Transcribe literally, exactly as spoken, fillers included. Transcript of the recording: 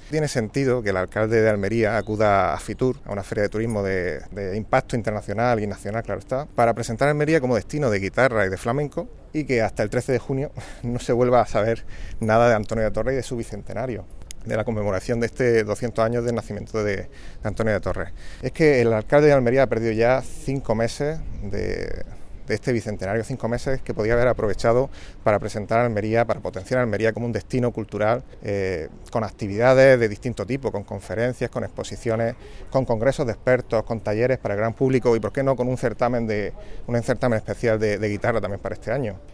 Tiene sentido que el alcalde de Almería acuda a Fitur, a una feria de turismo de, de impacto internacional y nacional, claro está, para presentar a Almería como destino de guitarra y de flamenco, y que hasta el trece de junio no se vuelva a saber nada de Antonio de Torres y de su bicentenario, de la conmemoración de este doscientos años del nacimiento de, de Antonio de Torres. Es que el alcalde de Almería ha perdido ya cinco meses de... de este bicentenario, cinco meses que podía haber aprovechado para presentar a Almería, para potenciar a Almería como un destino cultural eh, con actividades de distinto tipo, con conferencias, con exposiciones, con congresos de expertos, con talleres para el gran público y, por qué no, con un certamen de un certamen especial de, de guitarra también para este año.